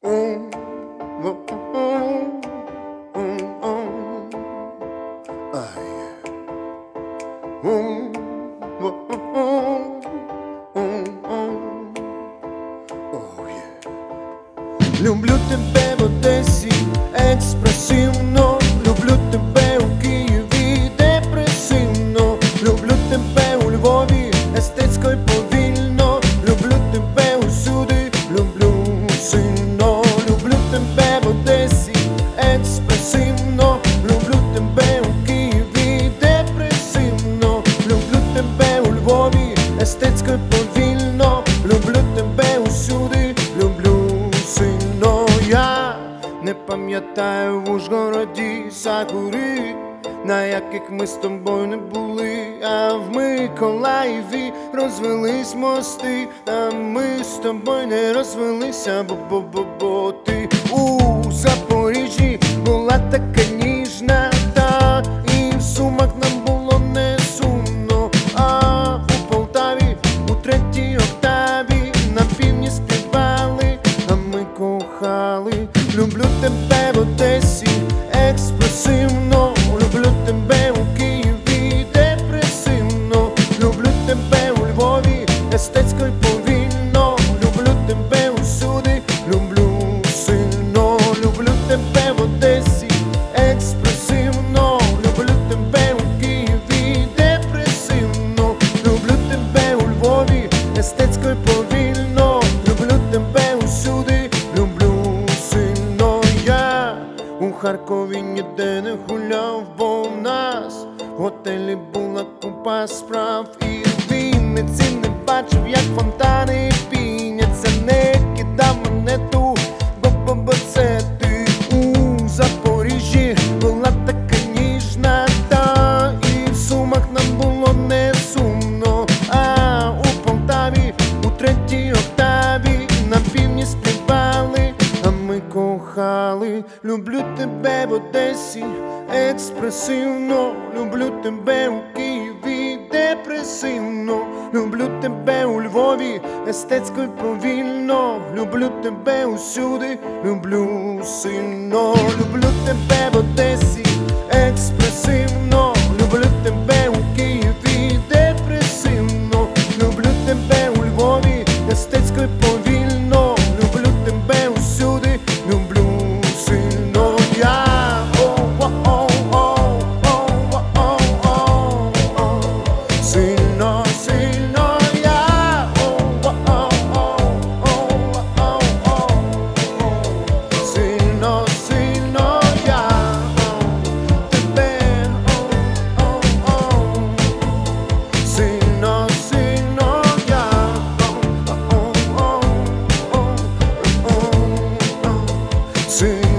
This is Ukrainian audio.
Oh, oh, oh, oh, oh. Ah, yeah. Oh, oh, oh, oh, oh. Oh, yeah. Люблю тебе в Одесі експресивно, люблю тебе у Києві депресивно, люблю тебе у Львові естетсько й повільно, люблю тебе усюди, люблю сильно, люблю тебе в Одесі експресивно, люблю тебе у Києві депресивно, люблю тебе у Львові естетсько й повільно, люблю тебе усюди, люблю сильно. Я не пам'ятаю в Ужгороді сакури, на яких ми з тобою не були, а в Миколаєві розвелись мости, а ми з тобою не розвелися, бо ти у Запоріжжі була така ніжна, та і в Сумах нам було не сумно, а у Полтаві у третій октаві на півдні співали, а ми кохали. Люблю тебе в Одесі експресивно, люблю тебе у Києві депресивно, люблю тебе у Львові естетсько й повільно, люблю тебе усюди, люблю сильно, люблю тебе в Одесі експресивно, люблю тебе у Києві депресивно, люблю тебе у Львові естетсько й повільно, люблю тебе усюди, люблю сильно. Я у Харкові ніде не гуляв, бо в нас в готелі була купа справ, і в Вінниці не бачив, як фонтани піняться, не кидав монету, бо це ти. У Запоріжжі була така ніжна, та і в Сумах нам було не сумно, а у Полтаві у третій октаві на півдні співали, а ми кохали. Люблю тебе в Одесі експресивно, люблю тебе у Києві депресивно, люблю тебе у Львові естетсько й повільно, люблю тебе усюди, люблю сильно, люблю тебе в Одесі експресивно, люблю тебе у Києві депресивно, люблю тебе у Львові естетсько й повільно, люблю тебе усюди, люблю сильно. Я сильно, сильно я сильно, сильно я тебе сильно, сильно я сильно.